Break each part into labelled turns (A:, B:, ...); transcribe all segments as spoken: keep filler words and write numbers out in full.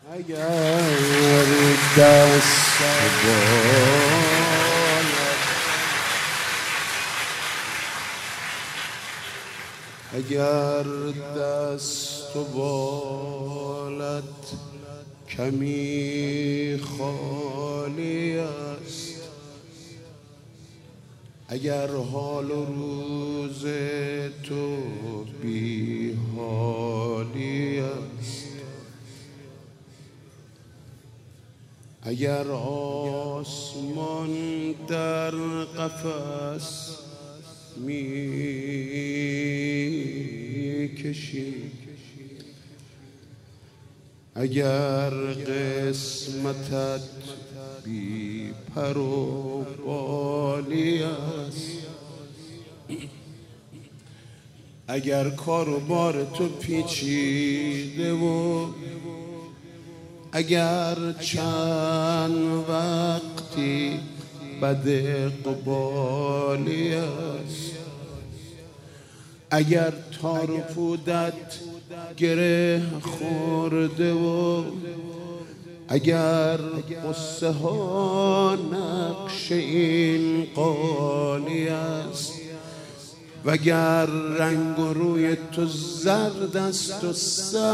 A: اگر دست بالت اگر دست و بالت کمی خالی است، اگر حال و روز تو بی حالی است، اگر آسمان در قفس می کشی، اگر قسمتت بی پر و بالی است، اگر کار و بار تو پیچیده و اگر چند وقتی بد اقبالی است، اگر تار و پودت گره خورده و اگر قصه ها نقش این قالی است، وگر رنگ و روی تو زرد است و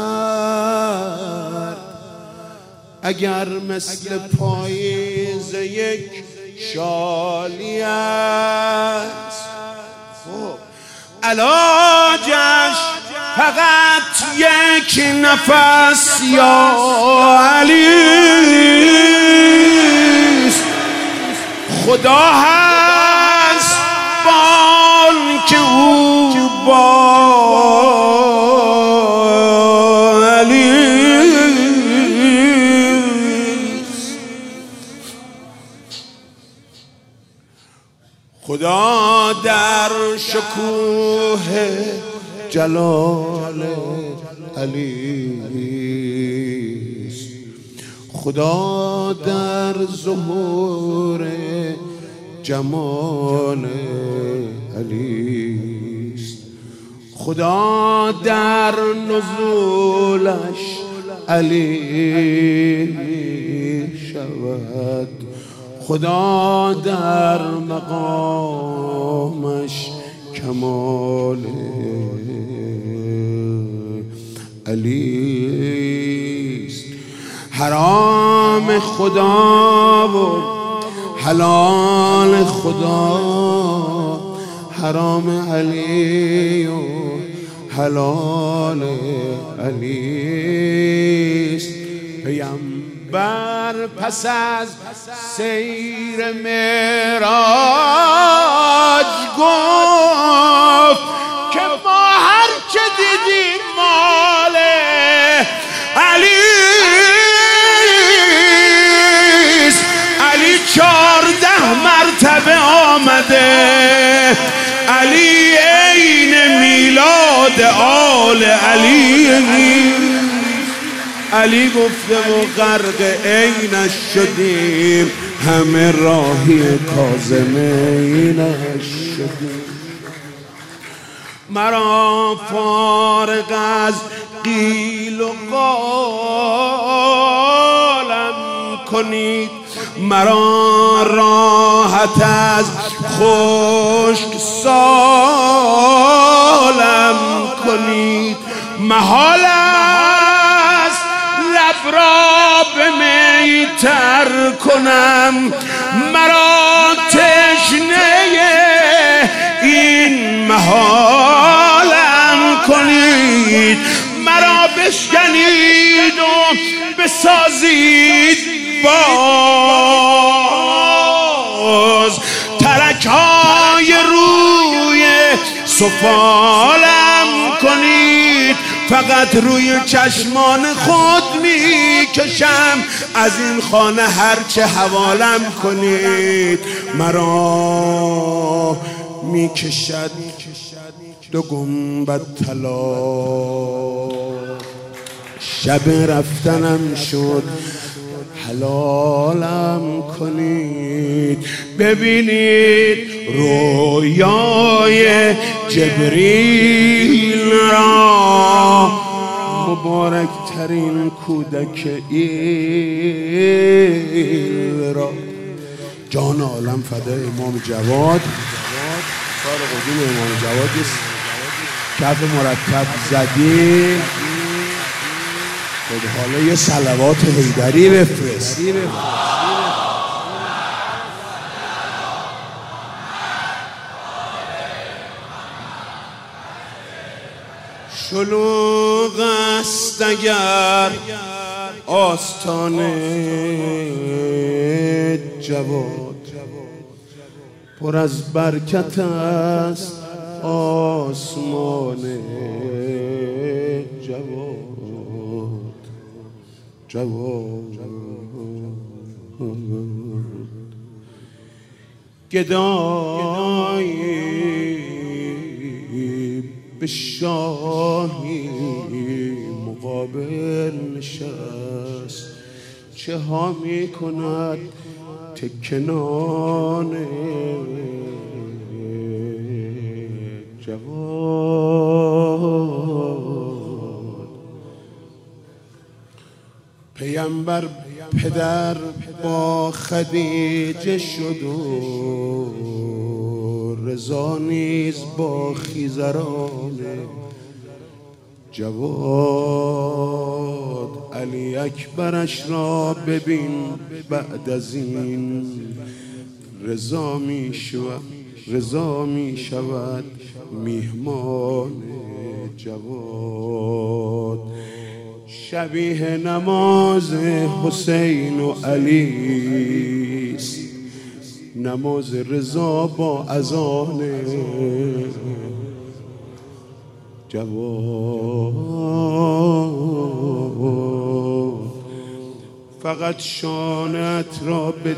A: سرد، اگر مثل پاییز یک شالی است، خب علاجش فقط یک نفس یا علیست. خدا هست بان که او با خدا در شکوه جلال علیست، خدا در ظهور جمال علیست، خدا در نزولش علی شود، خدا در مقامش کمال علیست. حرام خدا و حلال خدا، حرام علی و حلال علیست. پیامبر پس از سیر معراج گفت که ما هر چه دیدیم مال علیست. علی چارده مرتبه آمده، علی عین میلاد آل علی. علی گفته و غرق عینش شدیم، همه راهی کاظمینش شدیم. مرا فارغ از قیل و قالم کنید، مرا راحت از خشک سالم کنید. محال است لب را به می تر کنم، مرا تشنه این محالم کنید. مرا بشکنید و بسازید باز، ترک‌های روی سفالم کنید. فقط روی چشمان خود می کشم، از این خانه هرچه حوالم کنید. مرا می کشد دو گنبد طلا، شب رفتنم شد حلالم کنید. ببینید رویای جبریل را، مبارک ترین کودک ایل را جان عالم فدای امام جواد. سال قدوم امام جواد است، کف مرتب زدی. خود حالا یه صلوات حیدری بفرست. شلوغ است اگر آستانه جواد، پر از برکت است آسمان جواد. جواد گدایی به شاهی مقابل نشست، چه ها می کند تکنان جواد. پیامبر پدر با خدیجه شد و رضا نیز با خیزران جواد. علی اکبرش را ببین بعد از این رضا می شود، رضا می شود میهمان جواد. شبیه نماز حسین و علی است، نماز رضا با اذان جواد. فقط شانت را به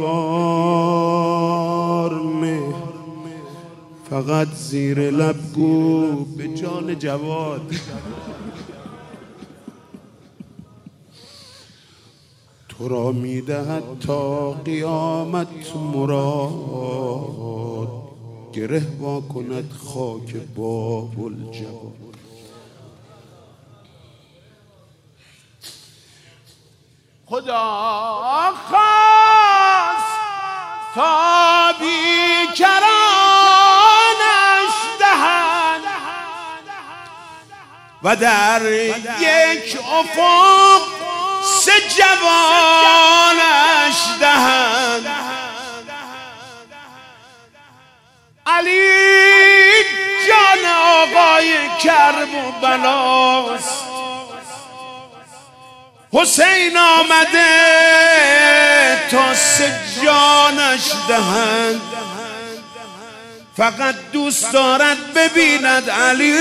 A: دیوار نه، فقط زیر لب گو به جان جواد. تو را میدهد تا قیامت مراد، گره وا کند خاک باب الجواد. خدا خواست تا بیکرانش دهد و در یک افق سه جوانش دهد. علی جان آقای کرب و بلاست، حسین آمده تا سه جانش دهد. فقط دوست دارد ببیند علی،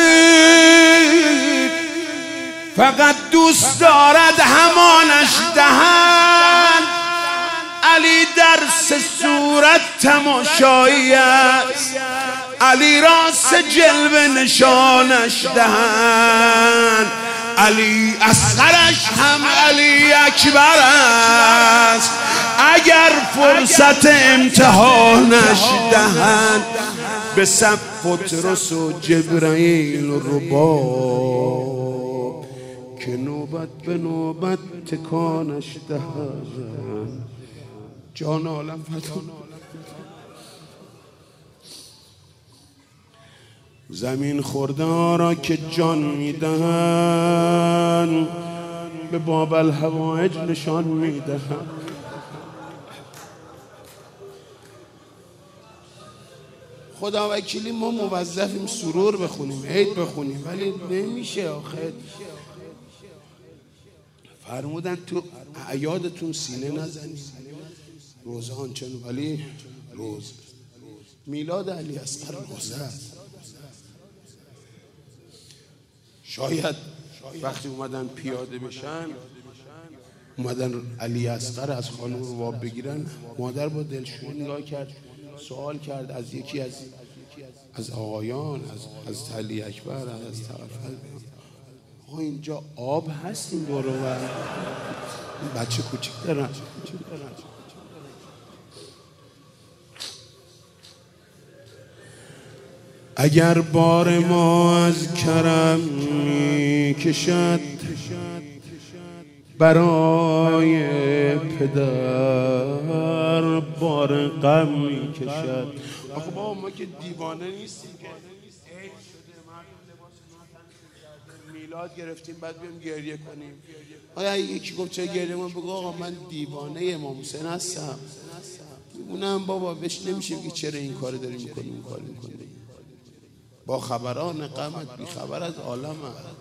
A: فقط دوست دارد همانش دهند. علی در سه صورت تماشایی است، علی را سه جلوه نشانش دهند. علی اصغرش هم علی اکبر است، اگر فرصت امتحانش دهند. به صف پطرس و جبرائیل و رباب که نوبت به نوبت تکانش دهند. جان عالم فدا. زمین خورده را که جان میدهند، به باب الحوائج نشان میدهند. خدا وکیلی ما موظفیم سرور بخونیم، عید بخونیم، ولی نمیشه آخه. فرمودن تو اعیادتون سینه نزنید، روزه آنچنان، ولی روز میلاد علی اصغر روزه است. شاید وقتی اومدن پیاده بشن، اومدن علی اصغر از خانم رو واب بگیرن، مادر با دلشویی نگاه کرد، سوال کرد از یکی از از آقایان، از از علی اکبر، از طرف، آقا اینجا آب هست این دور و بر؟ بچه کوچیک دارن. اگر بار ما از کرم می کشد، برای پدر بار غم میکشد. آخه بابا ما که دیوانه نیستیم که عید شده مردم لباس ناتن میلاد گرفتیم بعد بیم گریه کنیم. آیا یکی گفت چه گریه من بگو آقا من دیوانه امام حسین هستم. اونم بابا بهش نمیشه که چرا این کار داری میکنی اون کار میکنی. با خبران غمت بی خبر از عالم.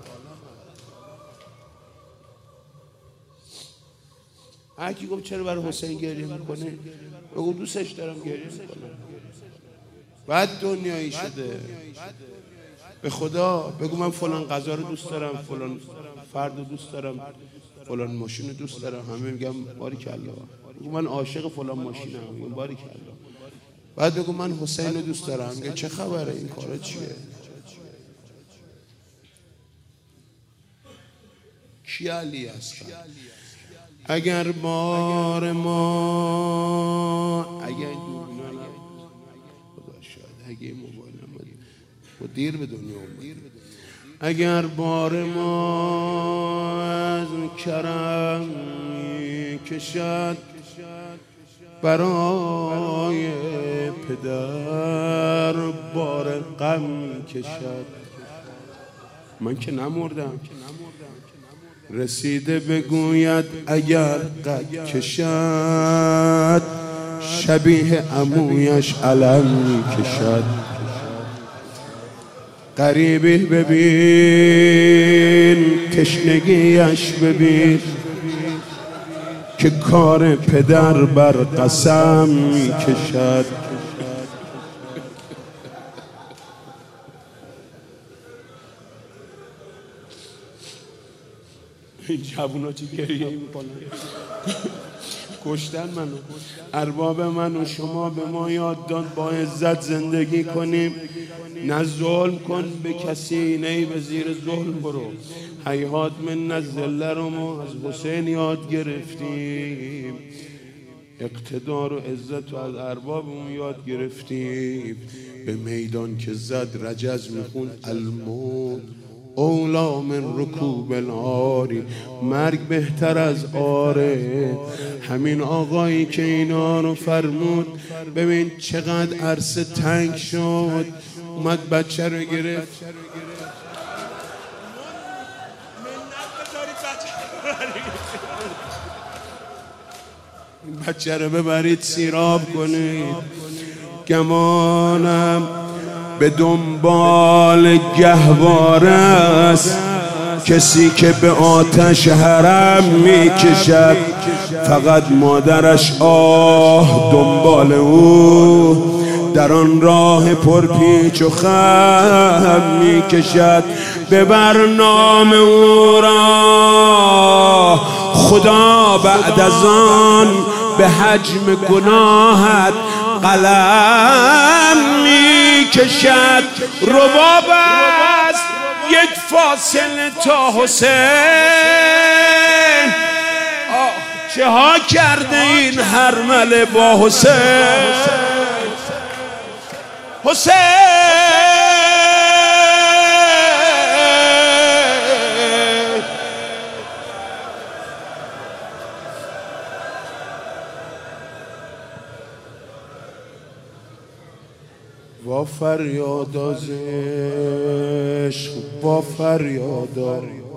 A: هر کی گفت چرا برای حسین گریه میکنه بگو دوستش دارم گریه میکنه. بعد دنیایی شده به خدا بگو من فلان غذا رو دوست دارم، فلان فرد رو دوست دارم، فلان ماشین رو دوست دارم. همه میگم باریکالله. بگو من عاشق فلان ماشینم، میگم باریکالله. بعد بگو من حسین رو دوست دارم، میگه چه خبره این کارا چیه؟ کی علی هستن؟ اگر بار ما اگر خدا شاید اگه این موبایل نمید و دیر به دنیا اومد، اگر بار ما از کرم کشد برای پدر بار غم کشد. من که نمردم رسیده بگوید اگر قد کشد شبیه عمویش علم می کشد. غریبی ببین تشنگیش ببین که کار پدر بر قسم می کشد. این جوونا چی گریه میکنن؟ کشتن منو. ارباب من و شما به ما یاد داد با عزت زندگی کنیم، نه ظلم کن به کسی، نه به زیر ظلم برو. هیهات من الذل رو ما از حسین یاد گرفتیم، اقتدار و عزت و از اربابمون یاد گرفتیم. به میدان که زد رجز میخون الموت اولا من رکوب العاری، مرگ بهتر از آره. همین آقایی که اینا رو فرمود ببین چقدر عرصه تنگ شد، اومد بچه رو گرفت. این بچه رو ببرید سیراب کنید. گمانم به دنبال گهواره است کسی که به آتش حرم می کشد. فقط مادرش آه دنبال او در آن راه پرپیچ و خم می کشد. ببر نام او را خدا بعد از آن به حجم گناهت قلم می کشد. رباب است یک فاصله تا حسین، چه ها کرده این هرمله با حسین. حسین با فریاد از عشق با فریادا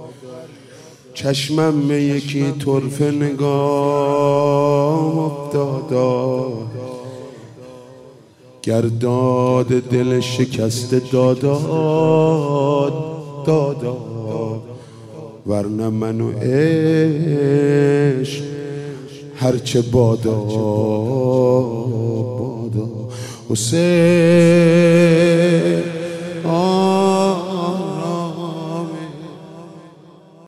A: چشمم به یکی طرفه نگاه افتادا. گرداد دل شکسته داداد دادا، ورنه منو عشق هرچه بادا بادا. حسین